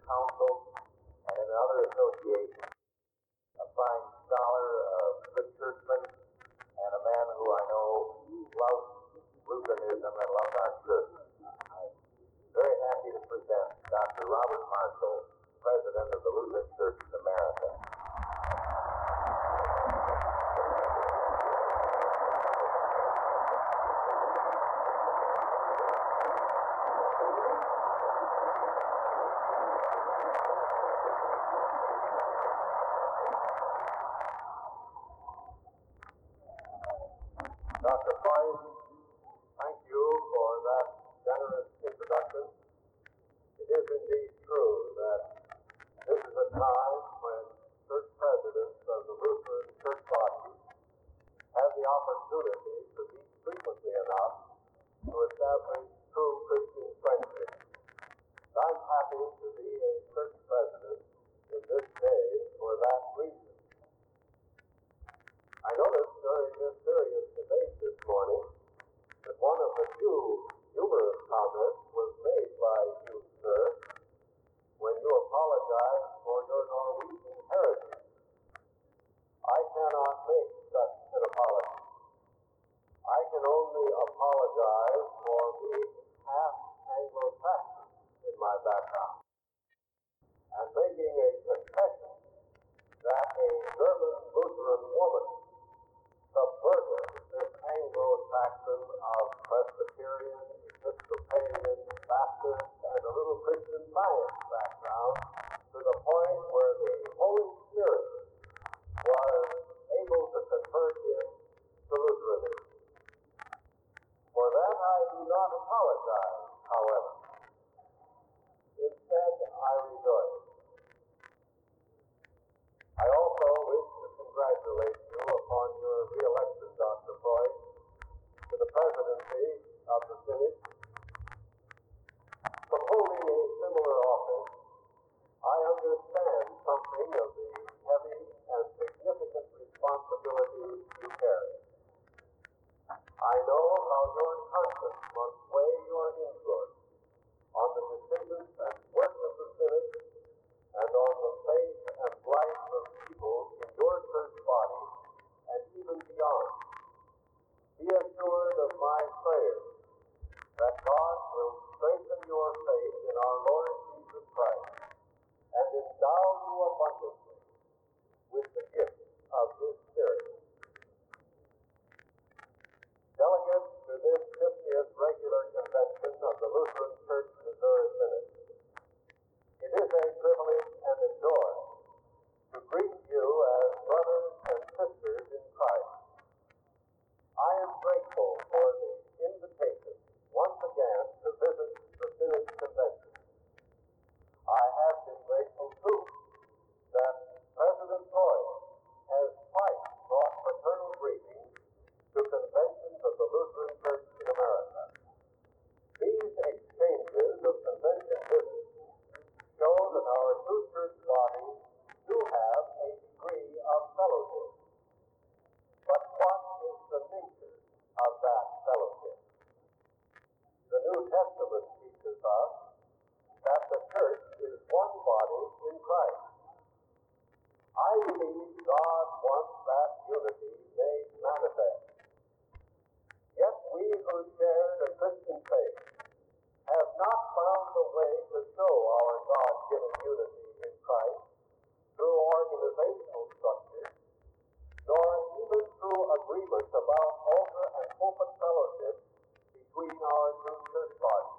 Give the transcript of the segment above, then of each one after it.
Council, and in other associations. A fine scholar, a good churchman, and a man who I know loves Lutheranism and loves our church. I'm very happy to present Dr. Robert Marshall, President of the Lutheran Church in America. Dr. Freud, thank you for that generous introduction. It is indeed true that this is a time when church presidents of the Lutheran church bodies have the opportunity to meet frequently enough to establish true Christian friendship. I'm happy to be a church president in this day for that reason. I noticed during this serious debate this morning that one of the few humorous comments was made by you, sir, when you apologized for your Norwegian heritage. I cannot make such an apology. I can only apologize for being half Anglo-Saxon in my background and making a confession that a German Lutheran woman subverted this Anglo-Saxon of Presbyterian, Episcopalian, Baptist, and a little Christian Science background to the point where the Holy Spirit was able to convert him to Lutheranism. For that I do not apologize, however. Instead, I rejoice. I also wish to congratulate you upon your re-election, Dr. Freud, to the presidency of the Synod. From holding a similar office, I understand something of the heavy and significant responsibilities you carry. I know how your conscience must weigh your influence on the decisions and work of the Synod and on the faith and life of people in your church body and even beyond. Be assured of my prayers that God will strengthen your faith in our Lord Jesus Christ and endow you abundantly with the gift of His Spirit. Delegates to this 50th regular convention of the Lutheran Church Missouri Synod, it is a privilege and a joy to greet you as brothers and sisters in Christ. I am grateful for the invitation once again to visit the Synod Convention. I have been grateful too that President Freud has twice brought fraternal greetings to conventions of the Lutheran Church in America. These exchanges of convention visits show that our two church bodies do have a degree of fellowship. But what is the nature of that fellowship? The New Testament teaches us that the church is one body in Christ. I believe God wants that unity made manifest. Yet we who share the Christian faith have not found a way to show our God-given unity in Christ through organizational structures, nor even through agreement about altar and open fellowship between our two church bodies.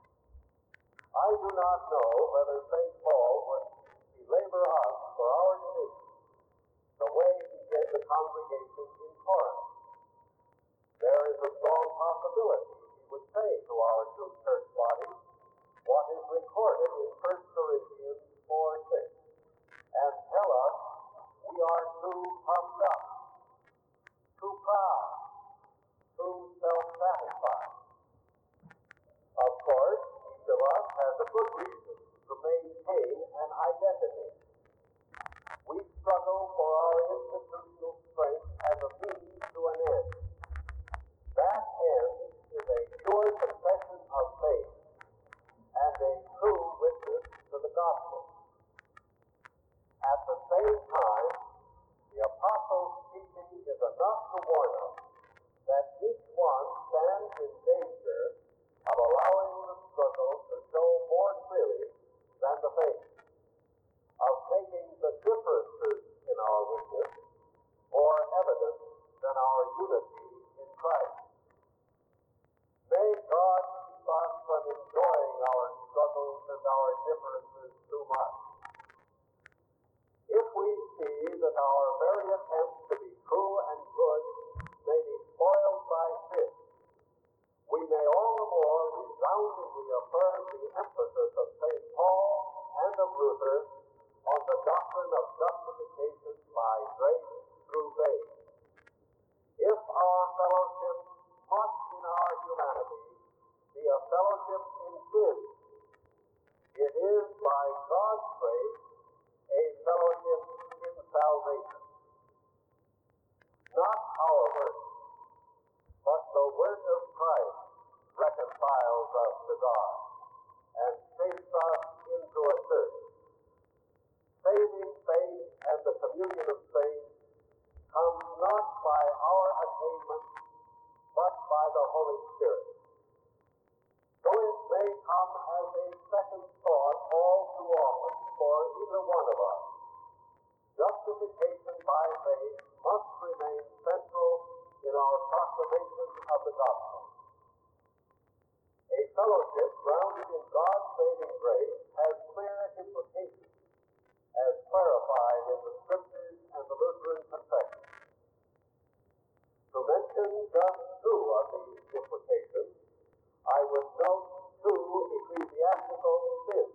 I do not know whether St. Paul would belabor us for our division the way he did the congregation in Corinth. There is a strong possibility he would say to our two church bodies what is recorded in 1 Corinthians 4:6 and tell us we are too puffed up, too proud, too self-satisfied. Of course, each of us has a good reason to maintain an identity. We struggle for our institutional strength as a means to an end. That end is a pure confession of faith to warn us that each one stands in danger of allowing the struggle to show more clearly than the faith, of making the differences in our witness more evident than our unity in Christ. May God keep us from enjoying our struggles and our differences too much. If we see that our very attempts to be true and good may be spoiled by sin, we may all the more resoundingly affirm the emphasis of St. Paul and of Luther on the doctrine of justification by grace through faith. If our fellowship must in our humanity be a fellowship in sin, it is by God's grace a fellowship in salvation. Not our work, but the work of Christ reconciles us to God and shapes us into a church. Saving faith and the communion of faith comes not by our attainment, but by the Holy Spirit. So it may come as a second thought all too often for either one of us. Justification by faith must remain central in our proclamation of the gospel. A fellowship grounded in God's saving grace has clear implications, as clarified in the Scriptures and the Lutheran Confession. To mention just two of these implications, I would note two ecclesiastical sins.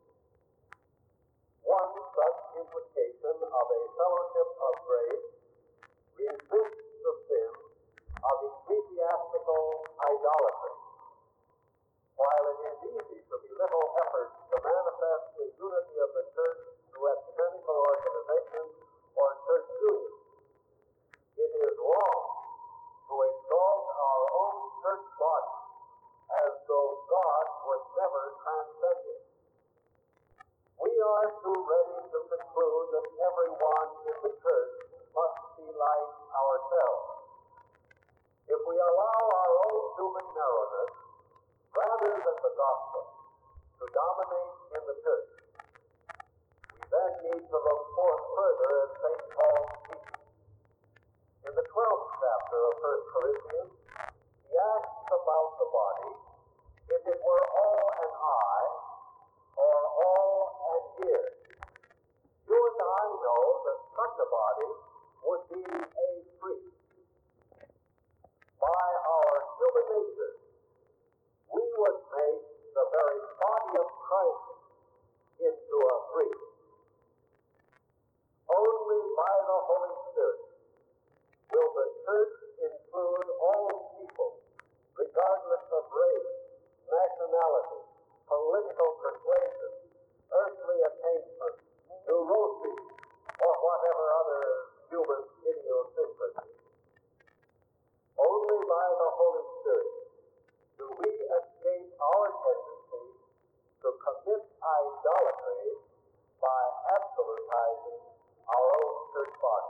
One such implication of a fellowship of grace resists the sin of ecclesiastical idolatry. While it is easy to belittle efforts to manifest the unity of the church through ecumenical organization or church union, it is wrong to exalt our own church body as though God would never transcend it. We are too ready to conclude that everyone in the church must be like ourselves. If we allow our own human narrowness, rather than the gospel, to dominate in the church, we then need to look forth further at St. Paul's teaching. In the 12th chapter of 1 Corinthians, he asks about the body if it were all an eye or all an ear. You and I know that such a body would be a freak. By our human nature, we would make the very body of Christ into a freak. Only by the Holy Spirit will the church include all people, regardless of race, nationality, political persuasion, earthly attainment, neuroses, or whatever other human idiosyncrasy. Only by the Holy Spirit do we escape our tendency to commit idolatry by absolutizing our own church body.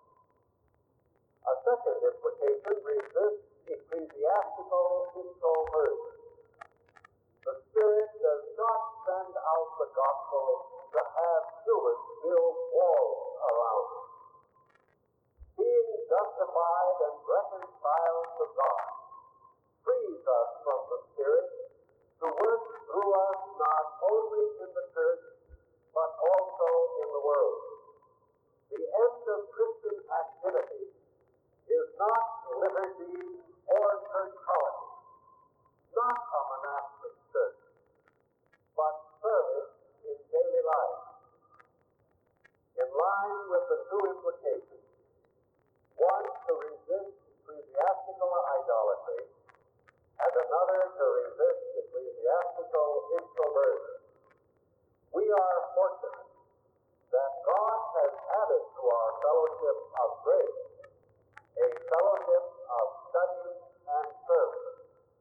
A second implication resists ecclesiastical introversion. The Spirit does not send out the gospel to have humans build walls around it. Being justified and reconciled to God frees us from the Spirit to work through us not only in the church, but also in the world. The end of Christian activity is not liberty or churchology, not a monastic church, but service in daily life. In line with the two implications, one to resist ecclesiastical idolatry, and another to resist ecclesiastical introversion, we are fortunate that God has added to our fellowship of grace a fellowship of study and service.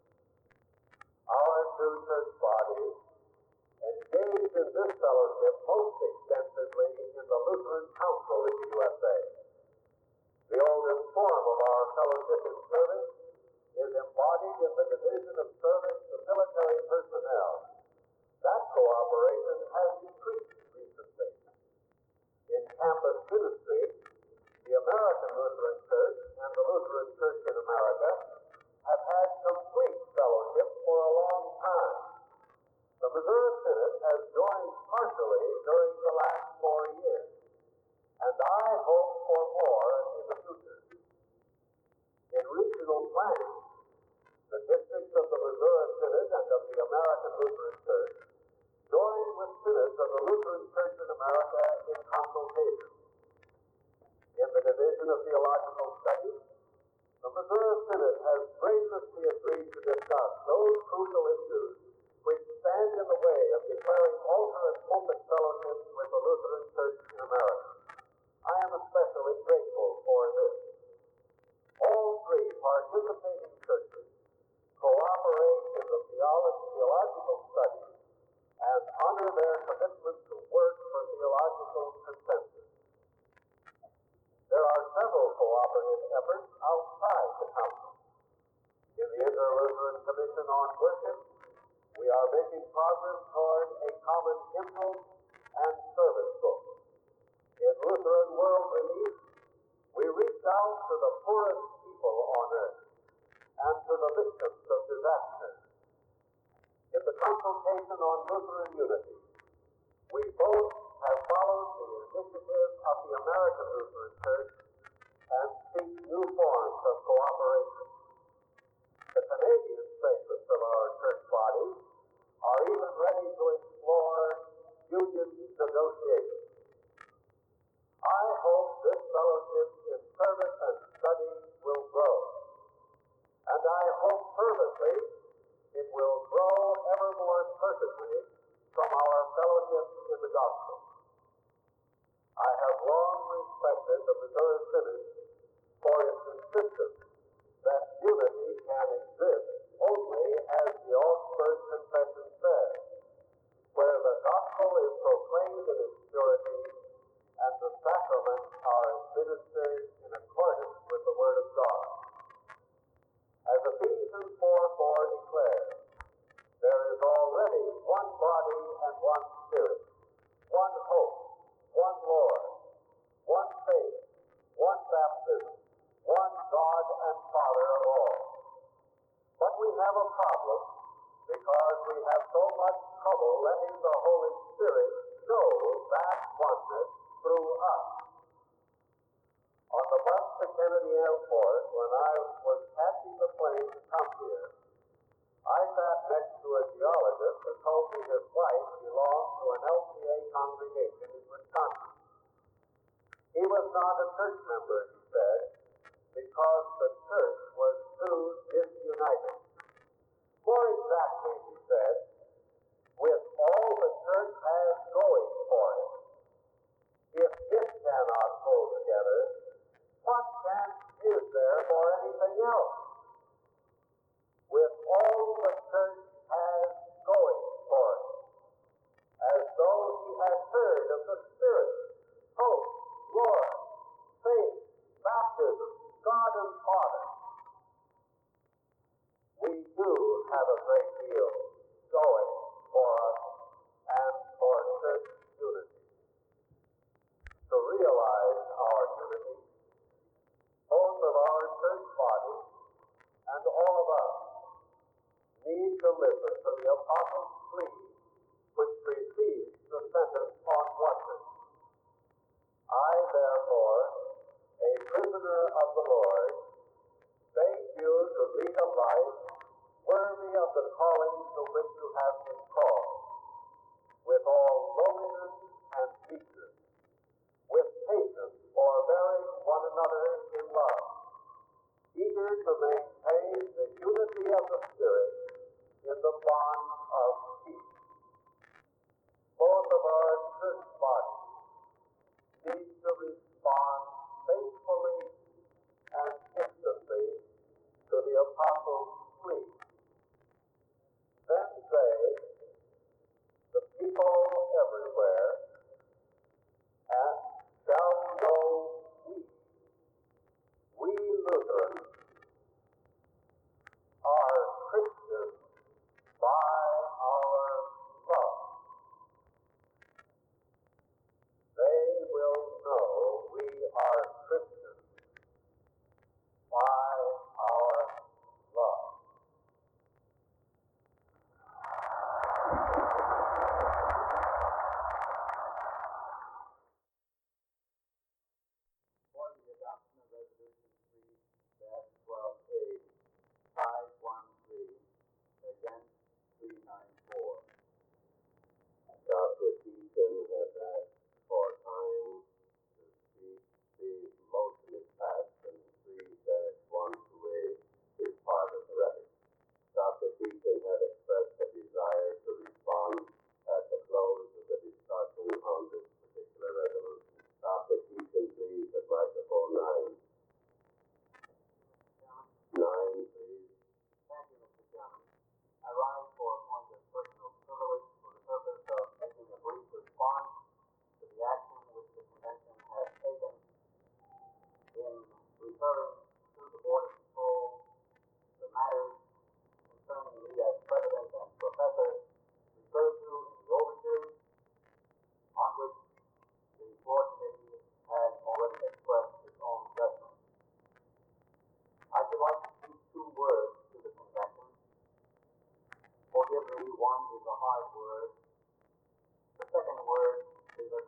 Our two church bodies engaged in this fellowship most extensively in the Lutheran Council in the USA. The oldest form of our fellowship in service is embodied in the division of service to military personnel. That cooperation has increased recently. In campus ministry, the American Lutheran Church and the Lutheran Church in America have had complete fellowship for a long time. The Missouri Synod has joined partially during the last 4 years, and I hope for more in the future. In regional planning, the districts of the Missouri Synod and of the American Lutheran Church join with synods of the Lutheran Church in America in consultation. In the division of theological studies, the Missouri Synod has graciously agreed to discuss those crucial issues which stand in the way of declaring altar and pulpit fellowship with the Lutheran Church in America. I am especially grateful for this. All three participating churches cooperate in the theological studies and honor their commitment to work for theological consensus. There are several cooperative efforts outside the Council. In the Inter-Lutheran Commission on Worship, we are making progress toward a common hymnal and service book. In Lutheran World Relief, we reach out to the poorest people on earth and to the victims of disaster. In the consultation on Lutheran unity, we both have followed the initiative of the American Lutheran Church and seek new forms of cooperation. The Canadian segments of our church bodies are even ready to explore union negotiations. I hope this fellowship in service and study will grow, and I hope fervently it will grow ever more certainly from our fellowship in the gospel. I have long respected the Missouri Synod for its insistence that unity can exist only as the Augsburg Confession says, where the gospel is proclaimed in its purity and the sacraments are administered in accordance with the Word of God. As Ephesians 4:4 declares, there is already one body and one Spirit, one hope, one Lord, one faith, one baptism, one God and Father of all. But we have a problem because we have so much trouble letting the Holy Spirit show that oneness through us. On the bus to Kennedy Airport, when I was catching the plane to come here, I sat next to a geologist who told me his wife belonged to an LCA congregation in Wisconsin. He was not a church member, he said, because the church was too disunited. More exactly, he said, with all the church has going for it, if it cannot hold together, what chance is there for anything else? With all the church has going for it, as though he had heard of the Spirit, hope, Lord, faith, baptism, God and Father. We do have a great deal going for us and for church unity. To realize our unity, both of our church bodies and all of us need to listen to the Apostles' plea which precedes the sentence on oneness. I, therefore, a prisoner of the Lord, beg you to lead a life worthy of the calling to which you have been called, with all lowliness and meekness, with patience forbearing one another in love, eager to maintain the unity of the Spirit in the bond of peace. Both of our church bodies need to respond faithfully and instantly to the Apostles' plea. Then say, the people everywhere, and shall know we Lutherans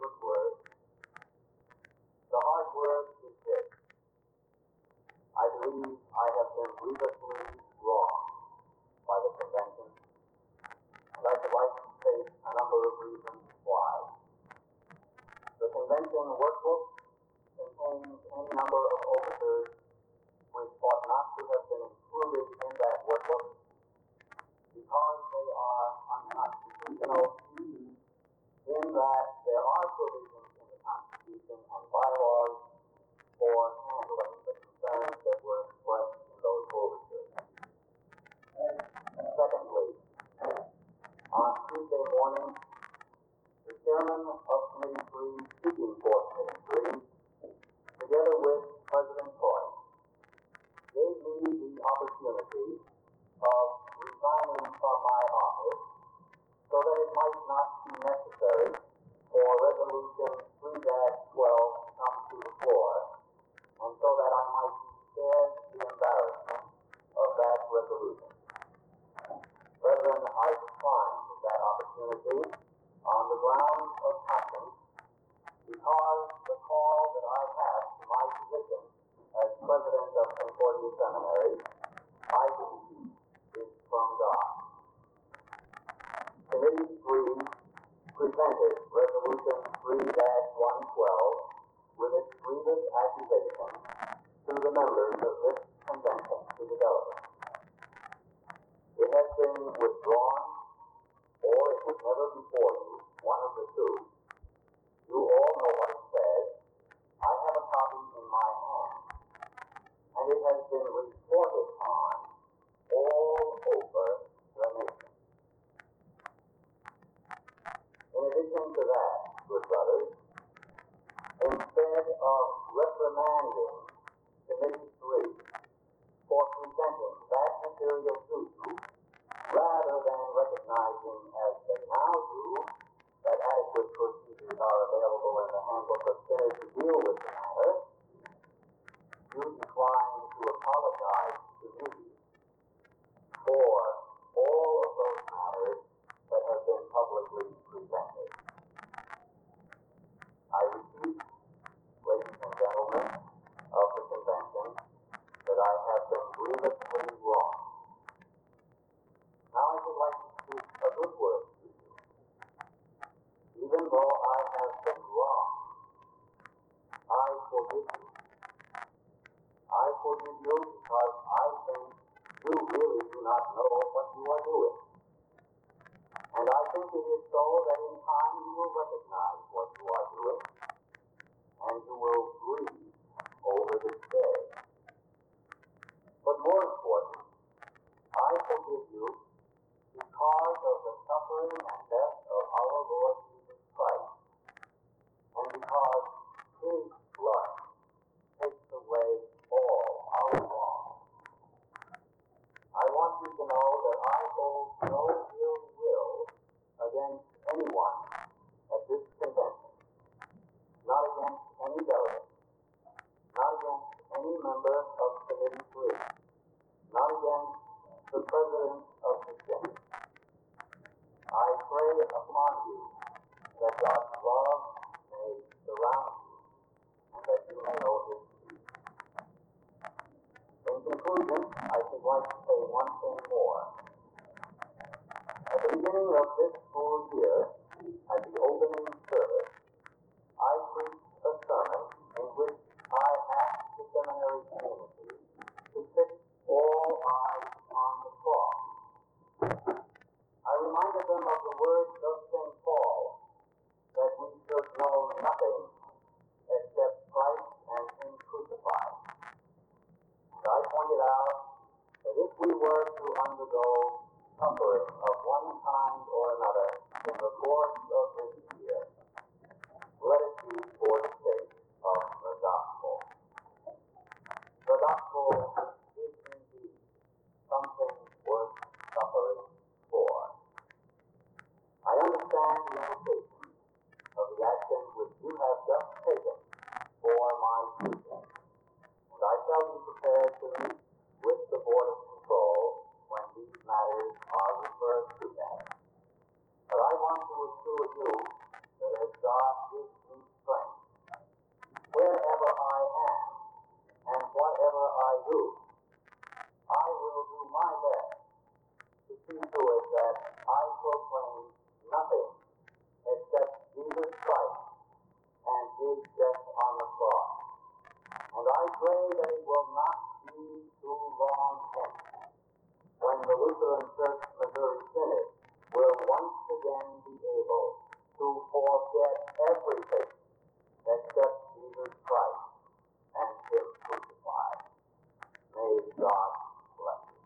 good word. The hard word is this. I believe I have been grievously wrong by the convention, and I should like to state a number of reasons why. The convention workbook contains any number of overtures which ought not to have been included in that workbook because they are unconstitutional, in that there are provisions in the Constitution and bylaws for handling the concerns that were expressed in those overtures. Secondly, on Tuesday morning, the chairman of Committee 3, speaking for Committee 3, together with President Toy, gave me the opportunity of resigning from my office so that it might not be necessary for Resolution 3-12 to come to the floor, and so that I might be spared the embarrassment of that resolution. Brethren, I declined that opportunity on the grounds of conscience because the call that I have to my position as president of Concordia Seminary, I believe, is from God. Committee 3 presented Resolution 3-112 with its grievous accusation to the members of this convention, to the delegates. It has been withdrawn, or it was never before you, one of the two. You all know what it says. I have a copy in my hand, and it has been reported on all over the nation. In addition to that, good brothers, instead of reprimanding Committee 3 for presenting that material to you, rather than recognizing, as they now do, that adequate procedures are available in the handbook of sinners to deal with the matter, you declined to apologize to me for all of those matters that have been publicly presented. I repeat, ladies and gentlemen of the convention, that I have been grievously wrong. Now I would like to speak a good word to you. Even though I have been wrong, I forgive you. I forgive you because I think you really do not know what you are doing. And I think it is so that in time you will recognize what you are doing, and you will grieve over this day. But more important, I forgive you because of the suffering and death of our Lord Jesus Christ, and because His blood takes away all our wrongs. I want you to know that I hold no ill will against anyone at this convention, not against any delegate, not against any member of Committee 3, not against the President of the Senate. I pray upon you that God's love may surround you, and that you may know His peace. In conclusion, I should like to say one thing more. At the beginning of this school year, at the opening service, I preached a sermon in which I asked the seminary community to fix all eyes on the cross. I reminded them of the words of St. Paul, that we should know nothing except Christ and Him crucified. And I pointed out that if we were to undergo suffering of one kind or another in the course of this year, let it be for the sake of the gospel. The gospel is indeed something worth suffering for. I understand the implications of the action which you have just taken for my future, and I shall be prepared to meet with the Board of Control when these matters are referred to them. But I want to assure you that as God is pray that it will not be too long hence when the Lutheran Church Missouri Synod will once again be able to forget everything except Jesus Christ and Him crucified. May God bless you.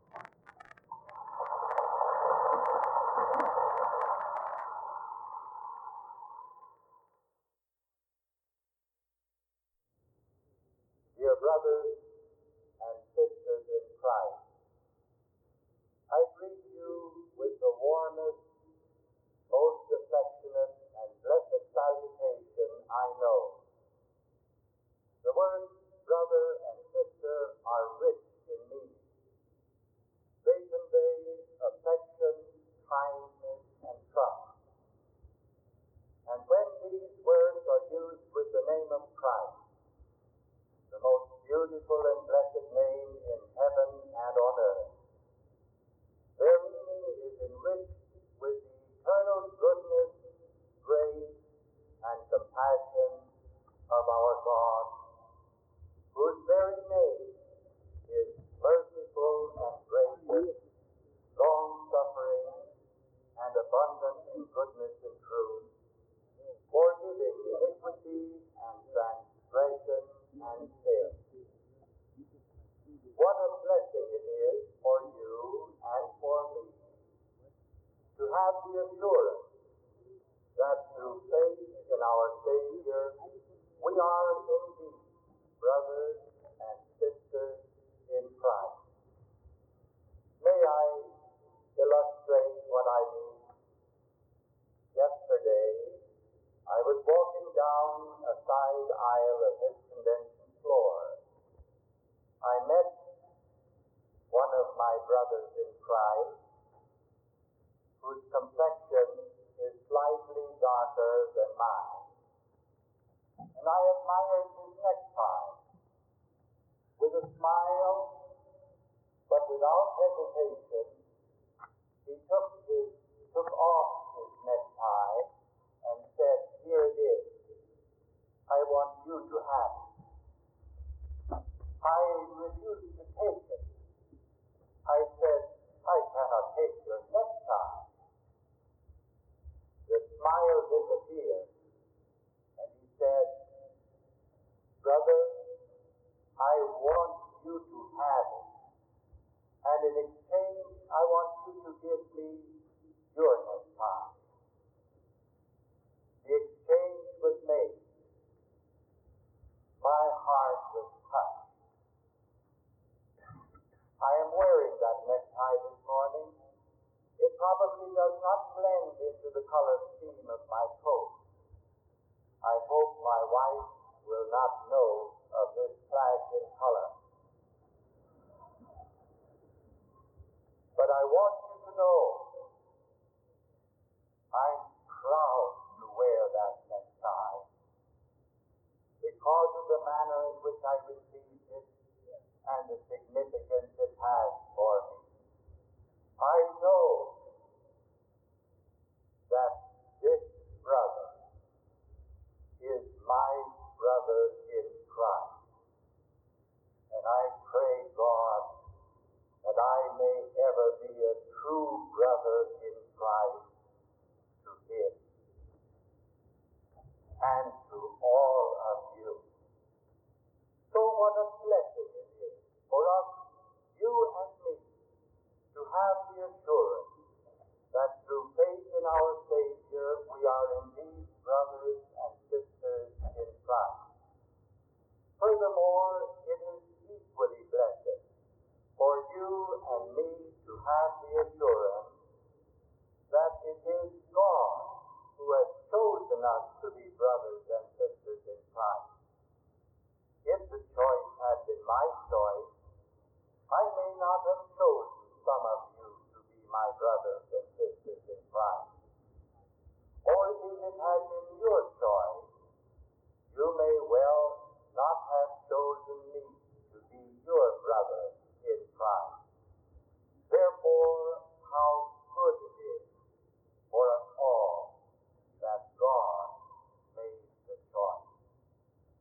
Dear brothers and sisters in Christ, I greet you with the warmest, most affectionate, and blessed salutation I know. The words brother and sister are rich in meaning. They convey affection, kindness, and trust. And when these words are used with the name of Christ, the most beautiful and blessed name in heaven and on earth, their meaning is enriched with the eternal goodness, grace, and compassion of our God, whose very name is merciful and gracious, long-suffering, and abundant in goodness and truth, forgiving iniquity and transgression and sin. What a blessing it is for you and for me to have the assurance that through faith in our Savior, we are indeed brothers and sisters in Christ. May I illustrate what I mean? Yesterday, I was walking down a side aisle of this convention floor. I met one of my brothers in Christ, whose complexion is slightly darker than mine. And I admired his necktie. With a smile, but without hesitation, he took off his necktie and said, "Here it is. I want you to have it." I refused to take it. I said, "I cannot take your necktie." The smile disappeared, and he said, "Brother, I want you to have it. And in exchange, I want you to give me your necktie." The exchange was made. My heart was touched. I am wearing that necktie this morning. It probably does not blend into the color scheme of my coat. I hope my wife will not know of this clash in color. But I want you to know I'm proud to wear that necktie because of the manner in which I received it and the significance it has for me. I know that this brother is my brother in Christ. And I pray God that I may ever be a true brother in Christ to him and to all of you. So what a blessing it is for us, you and me, to have the assurance that through faith in our Savior we are indeed brothers and sisters in Christ. Furthermore, it is equally blessed for you and me to have the assurance that it is God who has chosen us to be brothers and sisters in Christ. If the choice had been my choice, I may not have chosen some of you to be my brothers and sisters in Christ. Or if it had been your choice, you may well not have chosen me to be your brother in Christ. Therefore, how good it is for us all that God made the choice.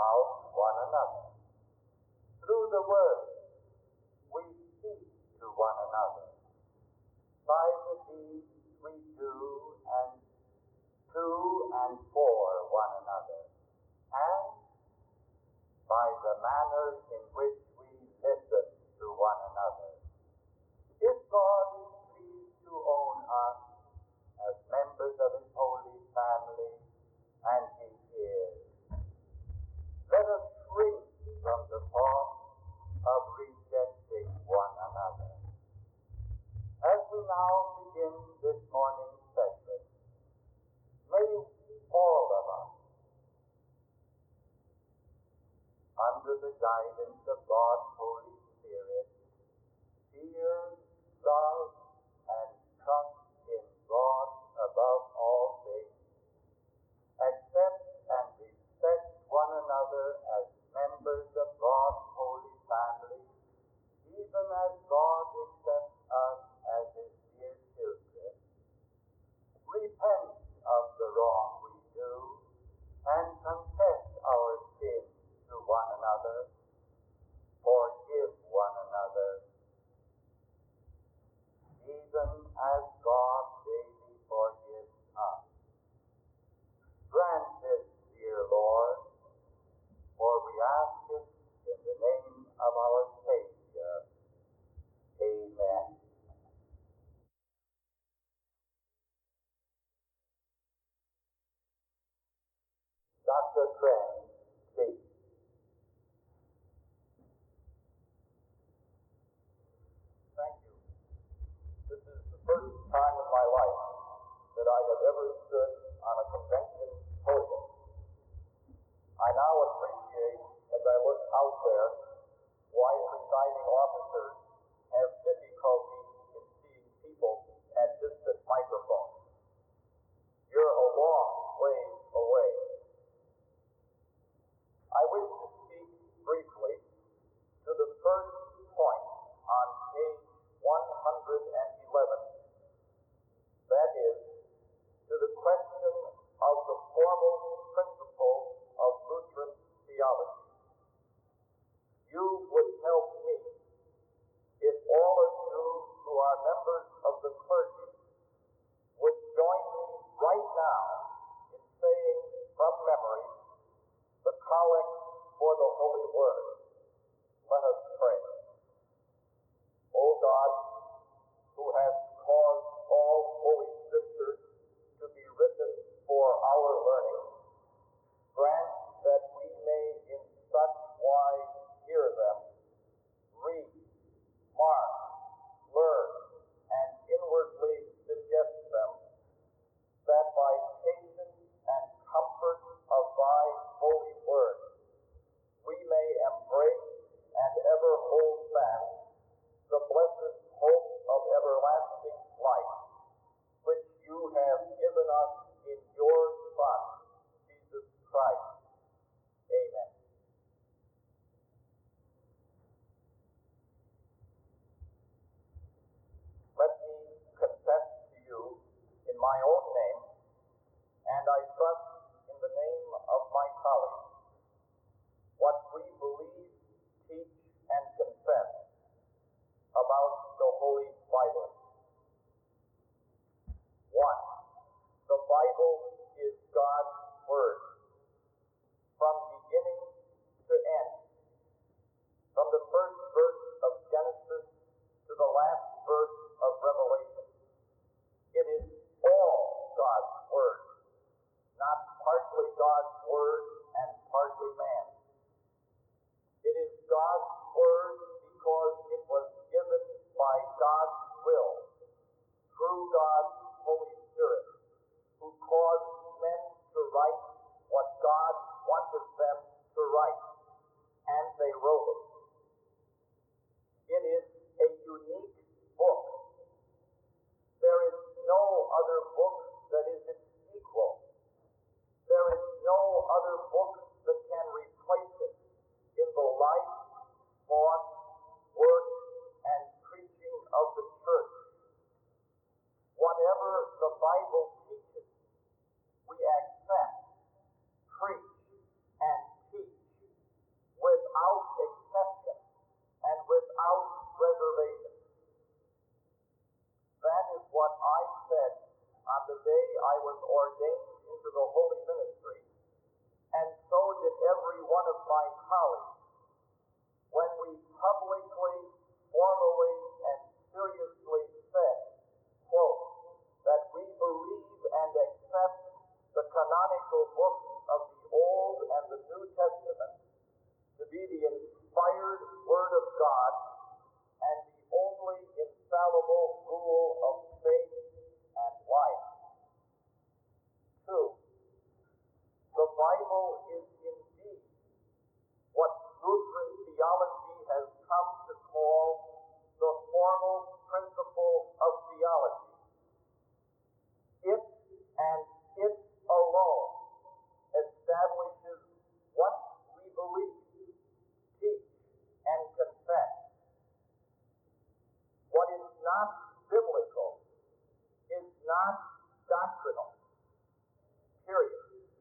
about one another. Through the Word, we speak to one another. By the deeds we do and to and for one another, and by the manner in which we listen to one another. If God is pleased to own us as members of His holy family, and He is, let us shrink from the thought of rejecting one another. As we now begin this morning's session, may all of us, under the guidance of God's Holy Spirit, fear, love, and trust in God above all things, accept and respect one another as members of God's holy family, even as God accepts us as His dear children. Repent of the wrong we do and confess our sins to one another. Forgive one another, even as God daily forgives us. Grant this, dear Lord, for we ask it in the name of our Savior. Amen. Dr. Crane, please. Thank you. This is the first time in my life that I have ever stood on a convention podium. I now appreciate, as I look out there, why presiding officers have difficulty in seeing people at distant microphones. You're a long ways away. I wish to speak briefly to the first point on page 111. That is, to the question of the formal principles of Lutheran theology. You would help me if all of you who are members of the clergy would join me right now in saying from memory the collect for the Holy Word. Let us pray. O God, who has caused all Holy Scriptures to be written for our learning, grant that we may in such wise hear them, read, mark, learn, and inwardly digest them, that by patience and comfort of thy holy word we may embrace and ever hold fast the blessed hope of everlasting life, which you have given us in your Son, Jesus Christ. Amen. Let me confess to you in my own name, and I trust in the name of my colleagues, what we believe, teach, and confess about the Holy Bible. 1. The Bible is God's Word, from beginning to end, from the first verse of Genesis to the last verse of Revelation. It is all I was ordained into the holy ministry, and so did every one of my colleagues, when we publicly, formally, and seriously said, quote, that we believe and accept the canonical books of the Old and the New Testament to be the inspired Word of God and the only infallible rule of faith and life. 2. The Bible is indeed what Lutheran theology has come to call the formal principle of theology. It and it alone establishes what we believe, teach, and confess. What is not biblical is not doctrinal. Period.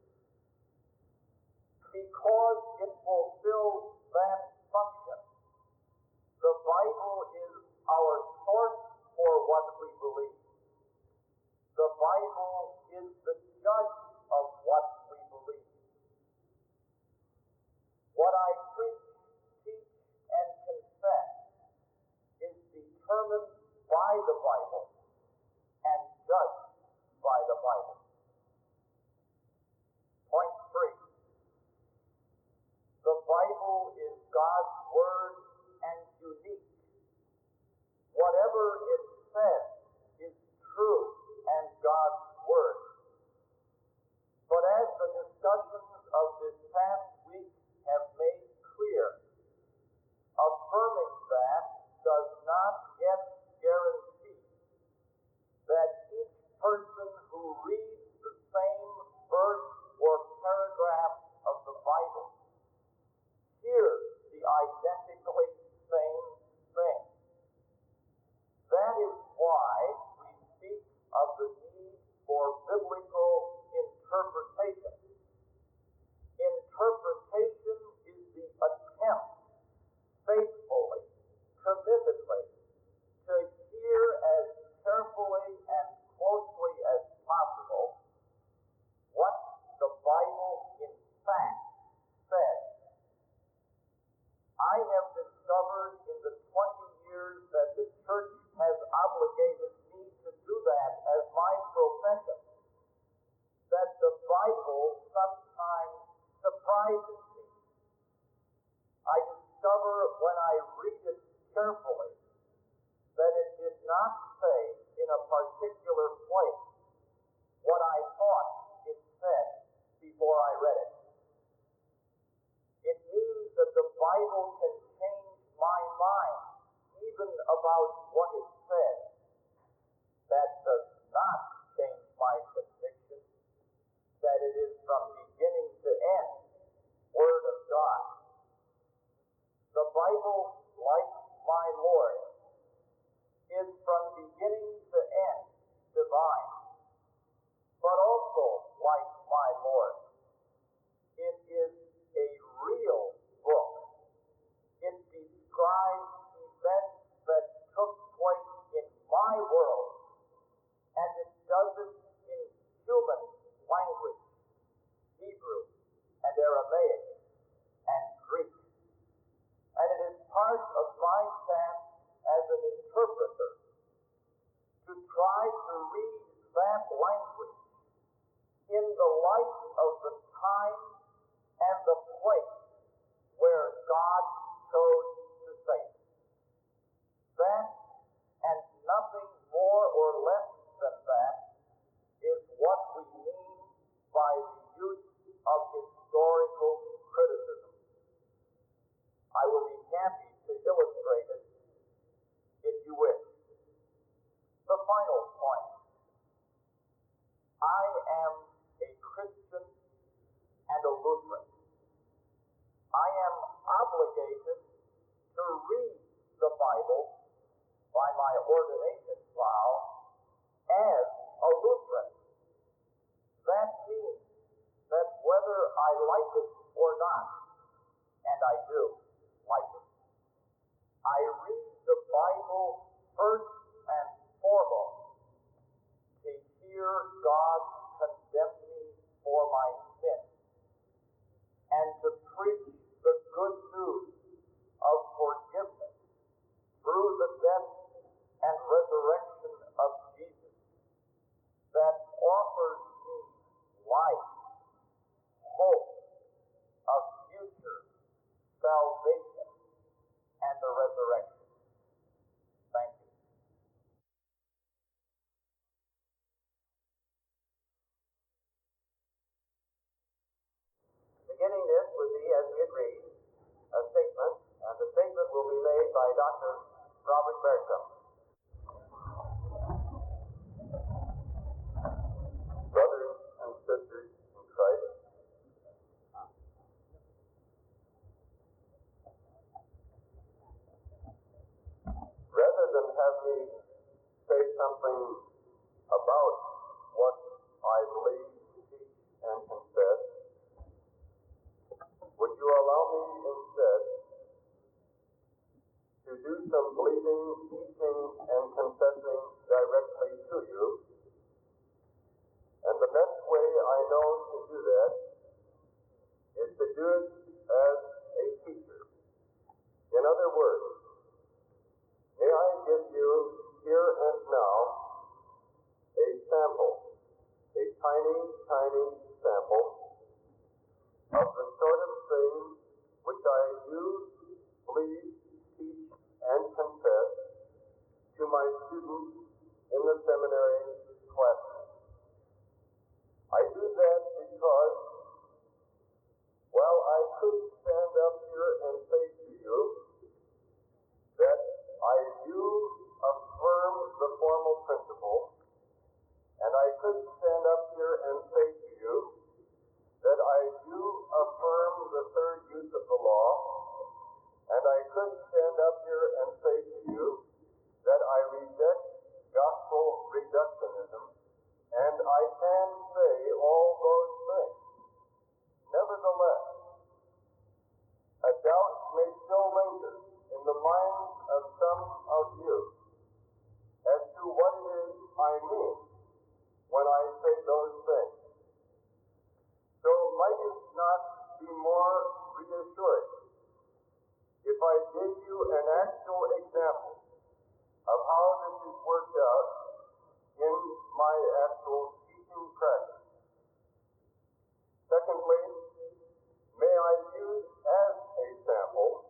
Because it fulfills that function, the Bible is our source for what we believe. The Bible is the judge of what we believe. What I preach, teach, and confess is determined by the Bible and judged by the Bible. Point 3. The Bible is God's Word and unique. Whatever it says is true and God's Word. But as the discussions of this past week have made clear, affirming that does not yet guarantee that each person who reads the same verse or paragraph of the Bible hears the identically same thing. That is why we speak of the need for biblical interpretation. Interpretation is the attempt, faithfully, committedly, to hear as carefully and closely as possible what the Bible in fact says. I have discovered in the 20 years that the Church has obligated me to do that as my profession, that the Bible sometimes surprises me. I discover when I read it carefully that it did not say in a particular place what I thought it said before I read it. It means that the Bible can change my mind even about what it says. That does not change my conviction that it is from beginning to end Word of God. The Bible, like my Lord, is from beginning to end divine. But also, like my Lord, it is a real book. It describes events that took place in my world, and it does it in human language, Hebrew and Aramaic and Greek. And it is part of my task as an interpreter to try to read that language in the light of the time and the place where God chose to say it. That, and nothing more or less than that, is what we mean by the use of historical criticism. I will be happy to illustrate it if you wish. The final point. I am a Christian and a Lutheran. I am obligated to read the Bible by my ordination vow as a Lutheran. That means that whether I like it or not, and I do like it, I read the Bible first and foremost to hear God's as we agreed, a statement, and the statement will be made by Dr. Robert Bertram. Brothers and sisters in Christ, rather than have me say something about what I believe, teach, and confess, would you allow me instead to do some believing, teaching, and confessing directly to you? And the best way I know to do that is to do it as a teacher. In other words, may I give you here and now a sample, a tiny, tiny sample of the sort of things which I do believe, teach, and confess to my students in the seminary classroom. I do that because, while I could stand up here and say to you that I do affirm the formal principle, and I could stand up here and say to you that I do affirm the third use of the law, and I could stand up here and say to you that I reject gospel reductionism, and I can say all those things. Nevertheless, a doubt may still linger in the minds of some of you as to what it is I mean when I say those things. So might it not be more reassuring if I gave you an actual example of how this is worked out in my actual teaching practice? Secondly, may I use as a sample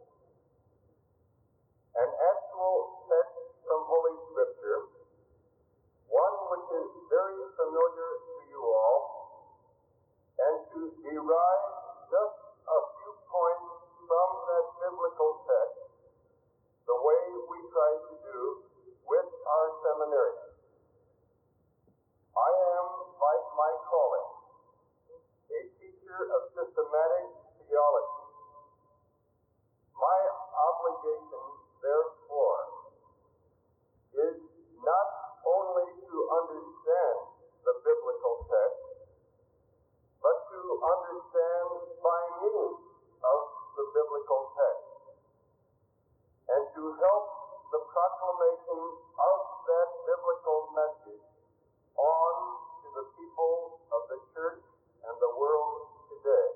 an actual text from Holy Scripture, one which is very familiar to you all, and to derive just a few points from that biblical text, the way we try to do with our seminarians. I am, like my calling, a teacher of systematic theology. My obligation, therefore, is not only to understand the biblical text, but to understand by means of the biblical text, and to help the proclamation of that biblical message on to the people of the church and the world today.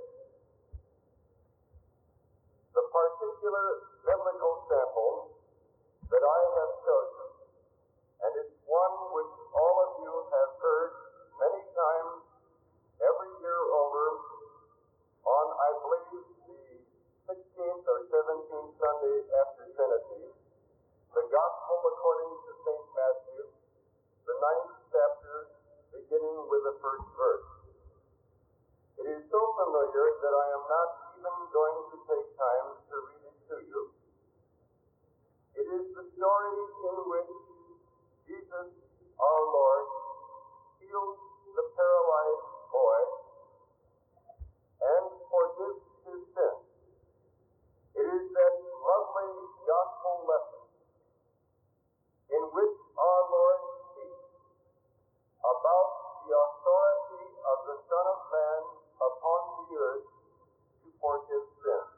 The particular biblical sample that I have chosen, and it's one which all of you have heard many times every year over on, I believe, the 16th or 17th Sunday after Trinity, the Gospel according to St. Matthew, the 9th chapter, beginning with the first verse. It is so familiar that I am not even going to take time to read it to you. It is the story in which Jesus, our Lord, heals the paralyzed boy and forgives his sins. It is that lovely gospel lesson in which our Lord speaks about the authority of the Son of Man upon the earth to forgive sins.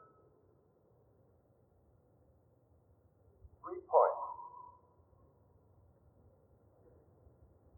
3 points.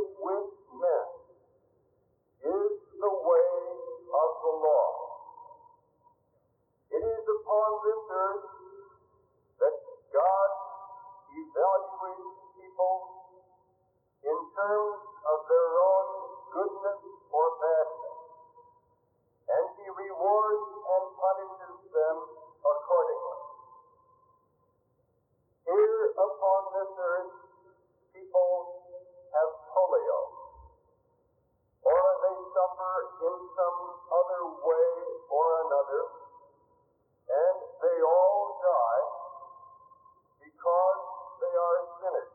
with men is the way of the law. It is upon this earth that God evaluates people in terms of their own goodness or badness, and He rewards and punishes them accordingly. Here upon this earth, people have polio, or they suffer in some other way or another, and they all die because they are sinners.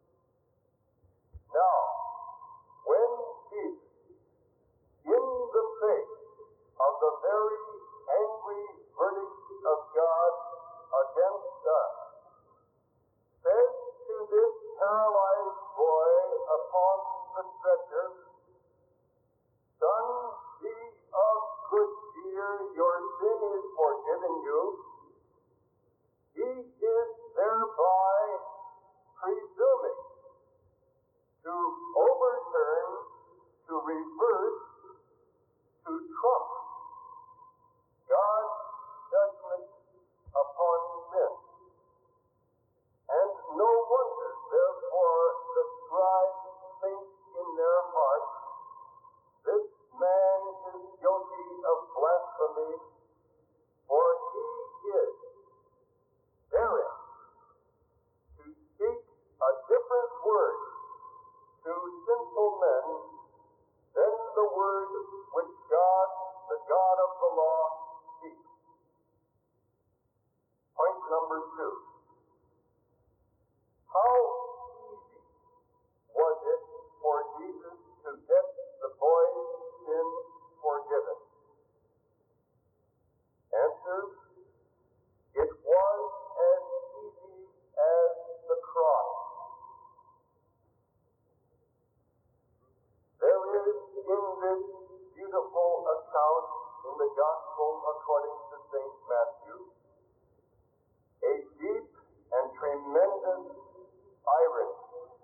Now, when Jesus, in the face of the very angry verdict of God against us, says to this paralyzed boy upon the stretcher, "Son, be of good cheer, your sin is forgiven you," he is thereby presuming to overturn, to reverse, to trump God's judgment upon sin. And no wonder, therefore, the scribes think in their hearts, "This man is guilty of blasphemy, for he is daring to speak a different word to sinful men than the word which God, the God of the law, speaks." Point number 2. How easy was it for Jesus to get the boy's sin forgiven? Answer: it was as easy as the cross. There is in this beautiful account in the Gospel according to St. Matthew a deep and tremendous irony.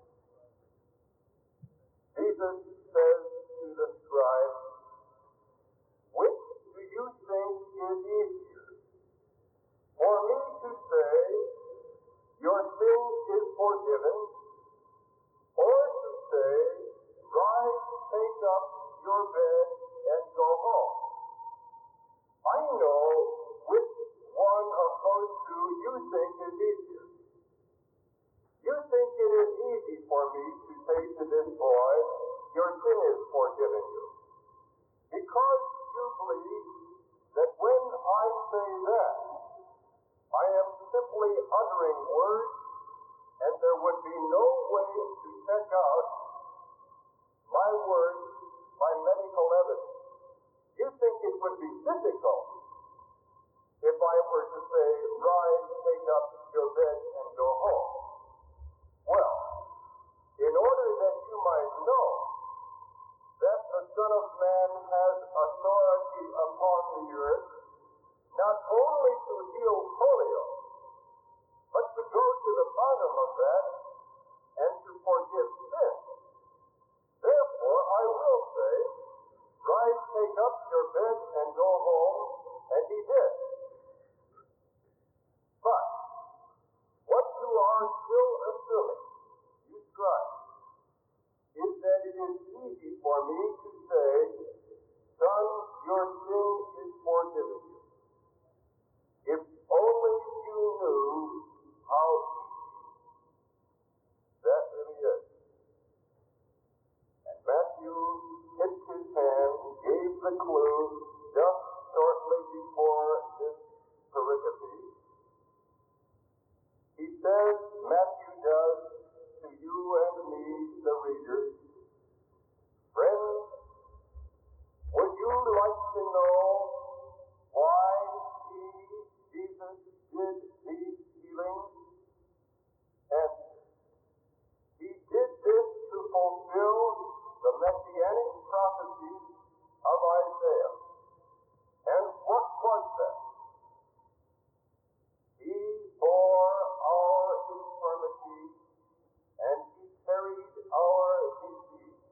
Jesus says to the scribe, "Which do you think is easier? For me to say, 'Your sin is forgiven,' or to say, 'Rise, take up your bed, and go home'? I know which one of those two you think is easier. You think it is easy for me to say to this boy, 'Your sin is forgiven you,' because you believe that when I say that, I am simply uttering words, and there would be no way to check out my words by medical evidence. You think it would be difficult if I were to say, 'Rise, take up your bed, and go home.' Well, in order that you might know that the Son of Man has authority upon the earth, not only to heal polio, but to go to the bottom of that and to forgive sin, therefore I will say, 'Rise, take up your bed, and go home,' and he did. But what you are still assuming, you scribes, is that it is easy for me to say, 'Son, your sin is forgiven you.' If only you knew how easy that really is. And Matthew hit his hand, gave the clue just shortly before this pericope. He says, Matthew does, to you and me, the readers, "Friends, would you like to know why Jesus did these healings?" And he did this to fulfill the messianic prophecies of Isaiah. And what was that? He bore our infirmity, and he carried our disease.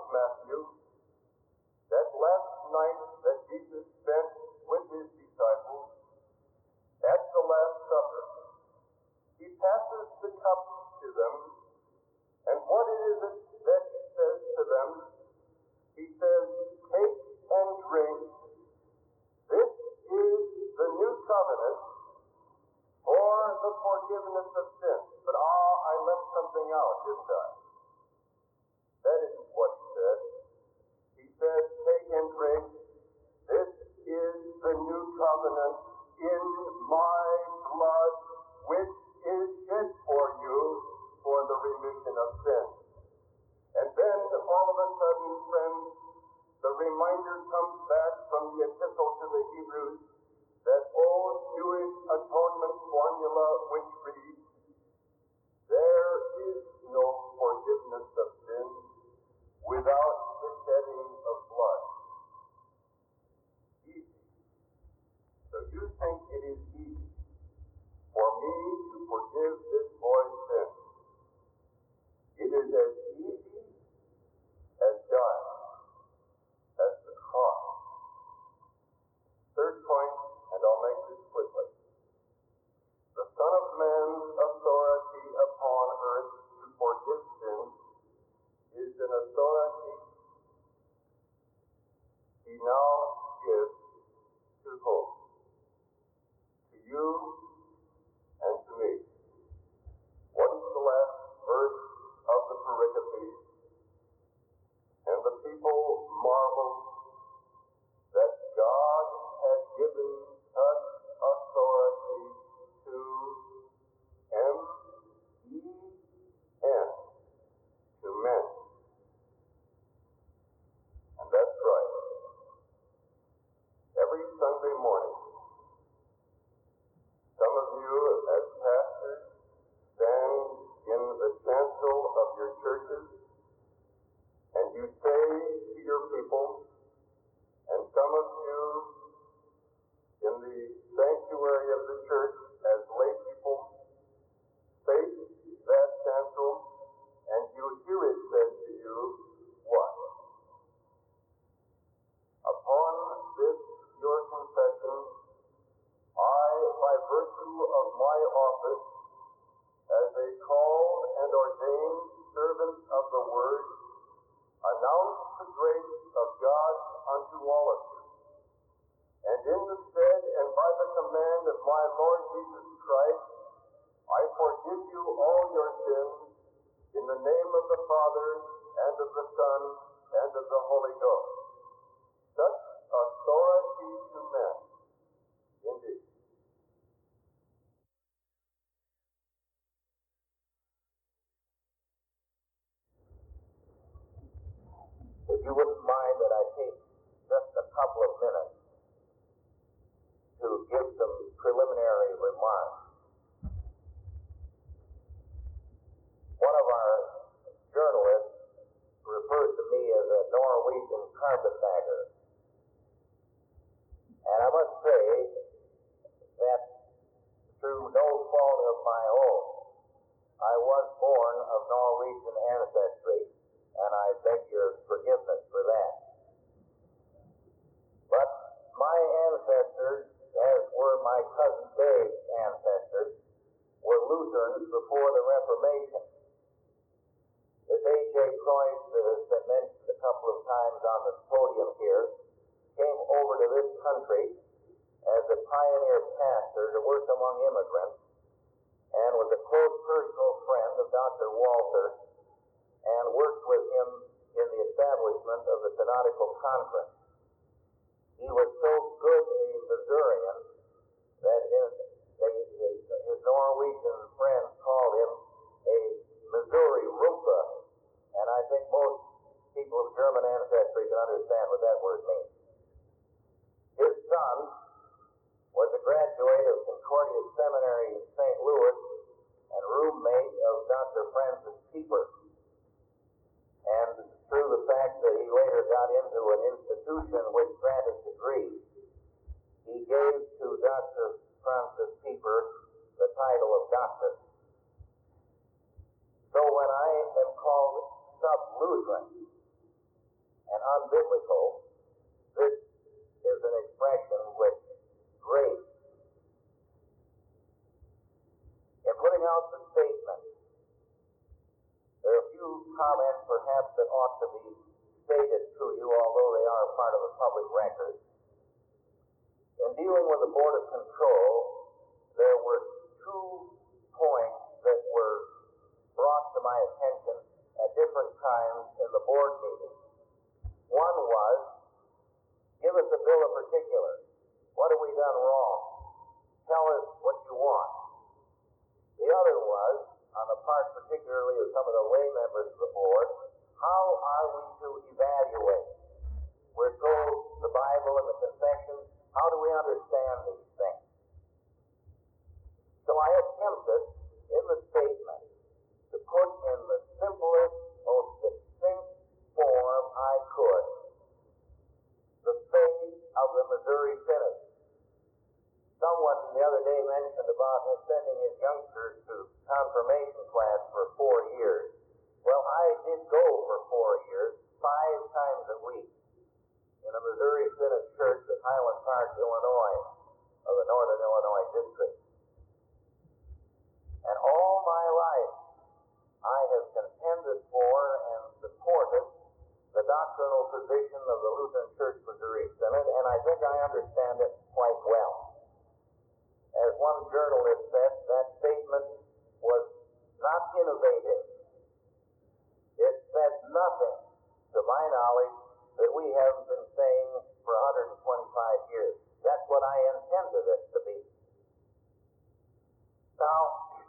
Matthew, that last night that Jesus spent with his disciples at the Last Supper, he passes the cup to them, and what is it that he says to them? He says, "Take and drink. This is the new covenant for the forgiveness of sins." But I left something out, didn't I? That isn't what he said. He said, "Take and drink. This is the new covenant in my blood, which is shed for you for the remission of sins." And then all of a sudden, friends, the reminder comes back from the epistle to the Hebrews, that old Jewish atonement formula which reads, "There is no forgiveness of sins without the shedding of blood." Easy. So you think it is easy for me to forgive this boy's sin? It is as easy as dying at the cross. Third point, and I'll make this quickly. The Son of Man's authority upon earth to forgive sins is an authority he now gives to whom? To you and to me. What is the last verse of the pericope? "And the people marveled that God had given such authority to men, to men." And that's right. Every Sunday morning, some of you as pastors stand in the chancel of your churches and you say to your people, and some of you in the sanctuary of the church as lay people face that chancel, and you hear it said to you, what? "Upon this your confession, I, by virtue of my office as a called and ordained servant of the word, announce the grace of God unto all of you. And in the stead and by the command of my Lord Jesus Christ, I forgive you all your sins in the name of the Father and of the Son and of the Holy Ghost." Such authority to men, indeed. If you wouldn't mind that I take just a couple of minutes to give some preliminary remarks. One of our journalists referred to me as a Norwegian carpetbagger. And I must say that through no fault of my own, I was born of Norwegian ancestry, and I beg your forgiveness for that. But my ancestors, as were my cousin Dave's ancestors, were Lutherans before the Reformation. As A.J. Croix has been mentioned a couple of times on the podium here, came over to this country as a pioneer pastor to work among immigrants, and was a close personal friend of Dr. Walther, and worked with him in the establishment of the Synodical Conference. He was so good a Missourian that his Norwegian friends called him a Missouri Rupa, and I think most people of German ancestry can understand what that word means. His son was a graduate of Concordia Seminary in St. Louis and roommate of Dr. Francis Pieper. And through the fact that he later got into an institution which granted degrees, he gave to Dr. Francis Pieper the title of doctor. So when I am called sub-Lutheran, and unbiblical, this is an expression which grace. In putting out the statement, there are a few comments perhaps that ought to be stated to you, although they are part of the public record. In dealing with the Board of Control, there were 2 points that were brought to my attention at different times in the board meeting. One was, give us a bill of particulars. What have we done wrong? Tell us what you want. The other was, on the part particularly of some of the lay members of the board, how are we to evaluate? We're told the Bible and the confessions. How do we understand these things? So I attempted in the statement to put in the simplest, most succinct form I could the faith of the Missouri Synod. Someone the other day mentioned about him sending his youngsters to confirmation class for 4 years. Well, I did go for 4 years, 5 times a week, in a Missouri Synod church at Highland Park, Illinois, of the Northern Illinois District. And all my life, I have contended for and supported the doctrinal position of the Lutheran Church Missouri Synod, and I think I understand it quite well. As one journalist said, that statement was not innovative. It said nothing, to my knowledge, that we haven't been saying for 125 years. That's what I intended it to be. Now,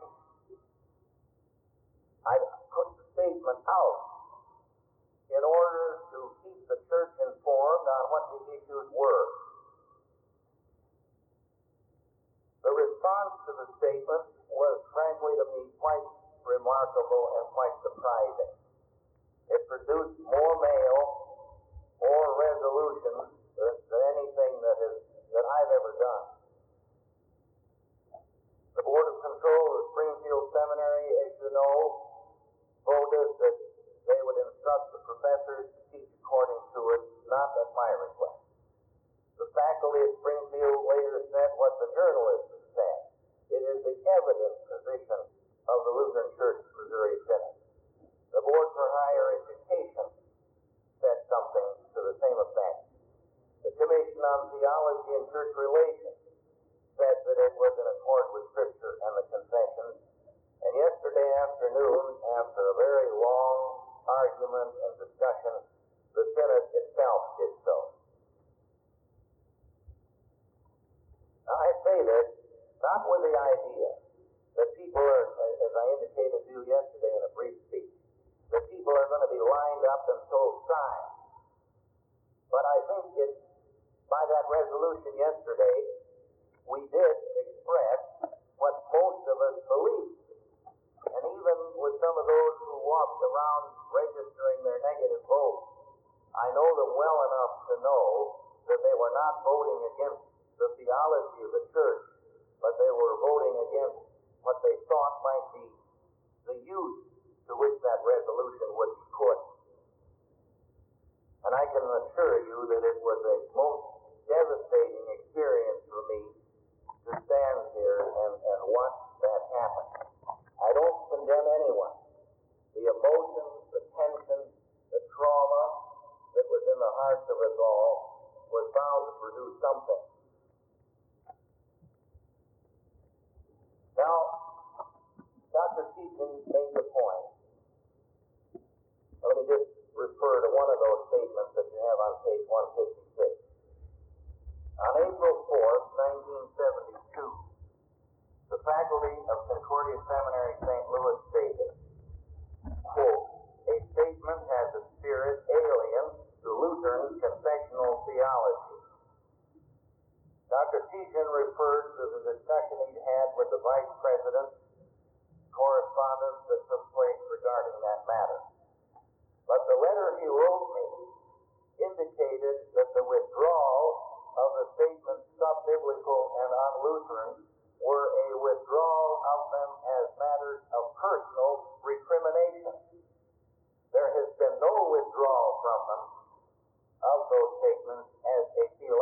I put the statement out in order to keep the church informed on what the issues were. The response to the statement was, frankly, to me, quite remarkable and quite surprising. It produced more mail or resolutions than anything that I've ever done. The Board of Control of Springfield Seminary, as you know, voted that they would instruct the professors to teach according to it, not at my request. The faculty at Springfield later said what the journalists said. It is the evident position of the Lutheran Church Missouri Synod. The Board for Higher Education said something to the same effect. The Commission on Theology and Church Relations said that it was in accord with Scripture and the confessions. And yesterday afternoon, after a very long argument and discussion, the Synod itself did so. Now, I say this not with the idea that people are, as I indicated to you yesterday in a brief speech, that people are going to be lined up and told signs. But I think by that resolution yesterday, we did express what most of us believe. And even with some of those who walked around registering their negative votes, I know them well enough to know that they were not voting against the theology of the church, but they were voting against what they thought might be the use to which that resolution would be put. And I can assure you that it was a most devastating experience for me to stand here and watch that happen. I don't condemn anyone. The emotions, the tension, the trauma that was in the hearts of us all was bound to produce something. Now, Dr. Keaton made the point. Let me just refer to one of those statements that you have on page 156. On April 4th, 1972, the faculty of Concordia Seminary, St. Louis stated, quote, "A statement has a spirit alien to Lutheran confessional theology." Dr. Keaton referred to the discussion he'd had with the vice president, correspondence that took place regarding that matter. But the letter he wrote me indicated that the withdrawal of the statements sub-biblical and un-Lutheran were a withdrawal of them as matters of personal recrimination. There has been no withdrawal from them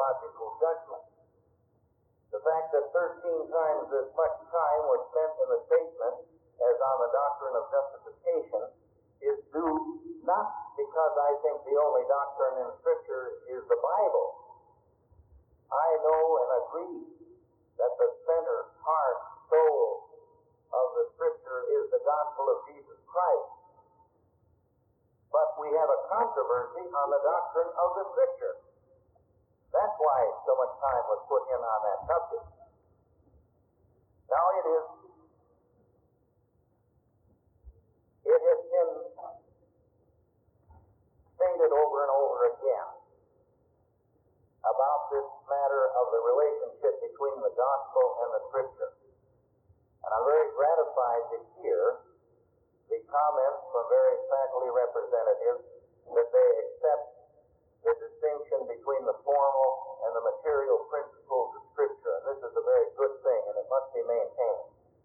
theological judgment. The fact that 13 times as much time was spent in the statement as on the doctrine of justification is due not because I think the only doctrine in Scripture is the Bible. I know and agree that the center, heart, soul of the Scripture is the gospel of Jesus Christ. But we have a controversy on the doctrine of the Scripture. That's why so much time was put in on that subject. Now it has been stated over and over again about this matter of the relationship between the gospel and the Scripture. And I'm very gratified to hear the comments from various faculty representatives that they accept the distinction between the formal and the material principles of Scripture. And this is a very good thing, and it must be maintained.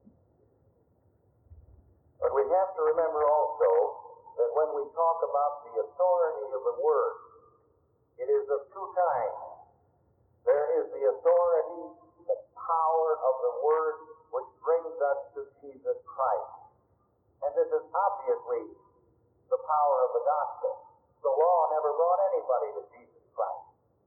But we have to remember also that when we talk about the authority of the Word, it is of two kinds. There is the authority, the power of the Word, which brings us to Jesus Christ. And this is obviously the power of the gospel. The law never brought anybody to Jesus Christ.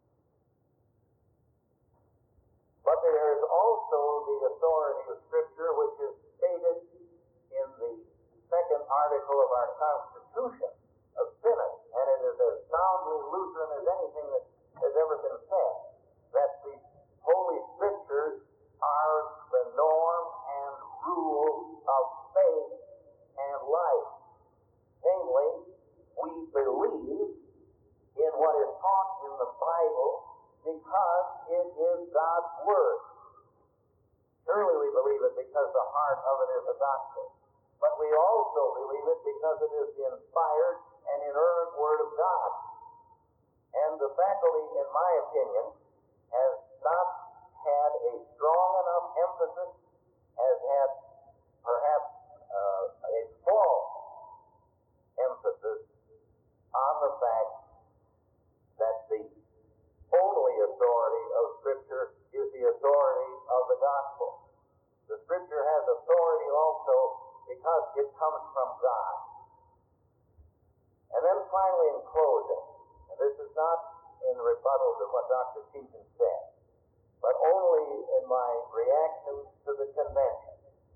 But there is also the authority of Scripture, which is stated in the second article of our Constitution of Synod, and it is as soundly Lutheran as anything that has ever been said, that the Holy Scriptures are the norm and rule of faith and life. Namely, we believe in what is taught in the Bible because it is God's Word. Surely we believe it because the heart of it is the gospel. But we also believe it because it is the inspired and inerrant Word of God. And the faculty, in my opinion, has not had a strong enough emphasis, has had perhaps a false emphasis on the fact that the only authority of Scripture is the authority of the gospel. The Scripture has authority also because it comes from God. And then finally, in closing, and this is not in rebuttal to what Dr. Keegan said, but only in my reactions to the convention.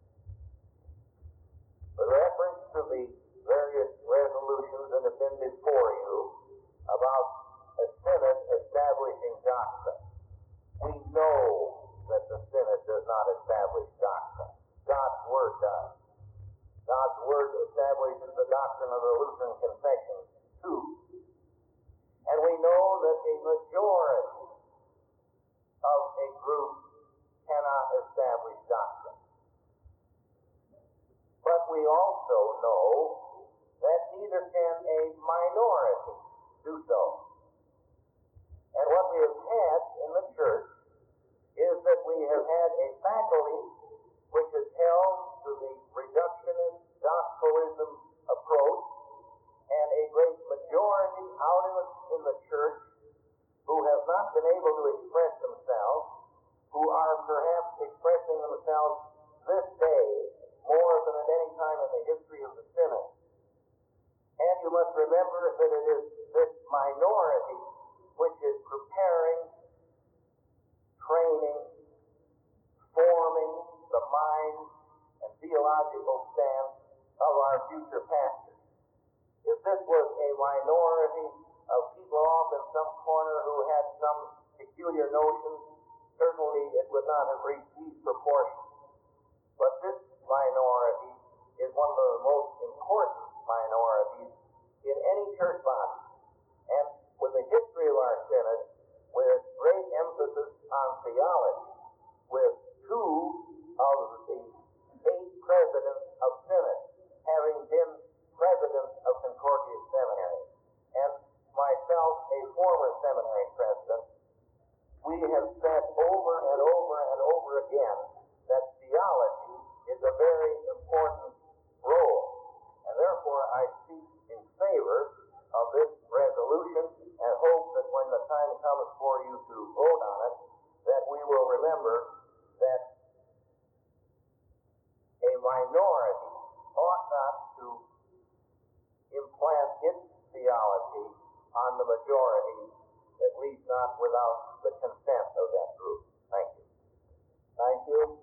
With reference to the various resolutions that have been before you about a synod establishing doctrine, we know that the synod does not establish doctrine. God's Word does. God's Word establishes the doctrine of the Lutheran Confession too. And we know that a majority of a group cannot establish doctrine. But we also know that neither can a minority do so. And what we have had in the church is that we have had a faculty which is held to the reductionist gospelism approach, and a great majority out in the church who have not been able to express themselves, who are perhaps expressing themselves this day more than at any time in the history of the synod. And you must remember that it is this minority which is preparing, training, forming the mind and theological stance of our future pastors. If this was a minority of people off in some corner who had some peculiar notions, certainly it would not have reached these proportions. But this minority is one of the most important minorities in any church body. And with the history of our synod, with great emphasis on theology, with two of the 8 presidents of synod having been presidents of Concordia Seminary, and myself, a former seminary president, we have said over and over and over again that theology is a very important role. And therefore, I speak in favor of this resolution and hope that when the time comes for you to vote minority ought not to implant its theology on the majority, at least not without the consent of that group. Thank you. Thank you.